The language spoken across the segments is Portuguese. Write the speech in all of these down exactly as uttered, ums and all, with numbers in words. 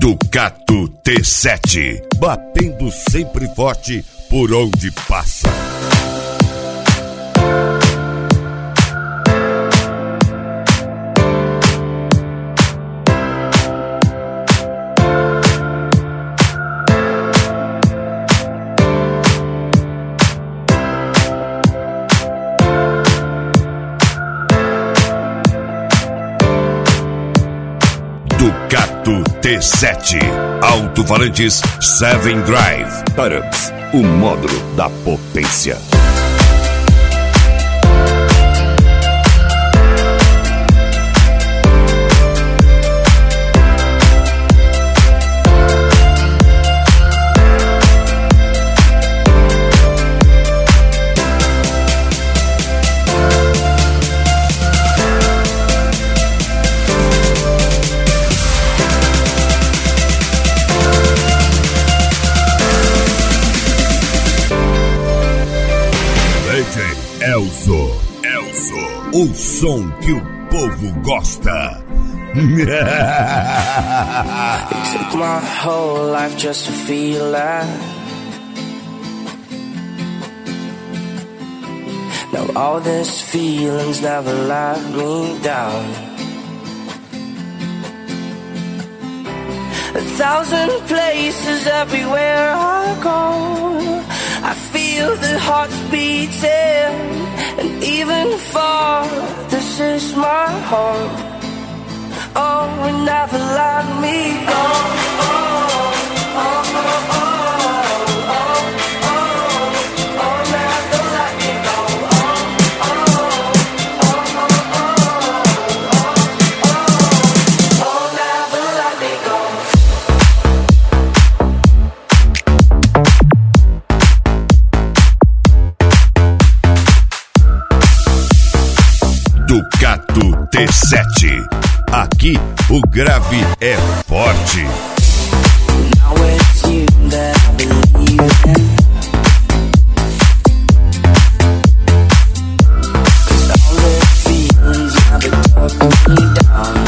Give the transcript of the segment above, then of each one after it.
Ducato T sete, batendo sempre forte por onde passa. Ducato T sete, alto-falantes Seven Drive. Turrups, o módulo da potência. Elzo, Elzo, o som que o povo gosta. It took my whole life just to feel that. Now all these feelings never let me down. A thousand places everywhere I go, I feel the hearts beating. And even far, this is my home. Oh, and never let me go. Oh, oh, oh, oh, oh, oh, oh, never let me go. Oh, oh, oh, oh, oh, oh, never let me go. Ducato T sete, aqui o grave é forte. Now it's you that I believe in. 'Cause all the feelings never took me down.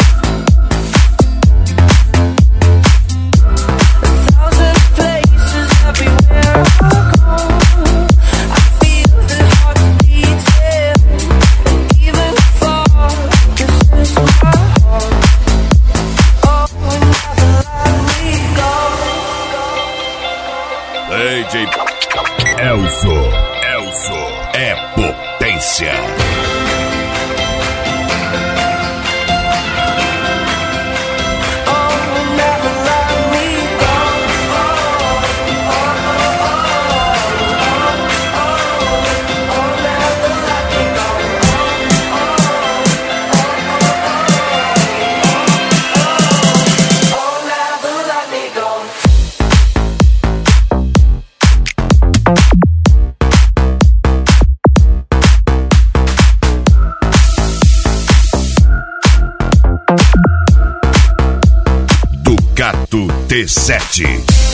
A thousand places everywhere I go, I feel the heart beating. And even far, this is my home. Oh, and never let me go. D J Elzo, Elzo é potência. Ducato T sete.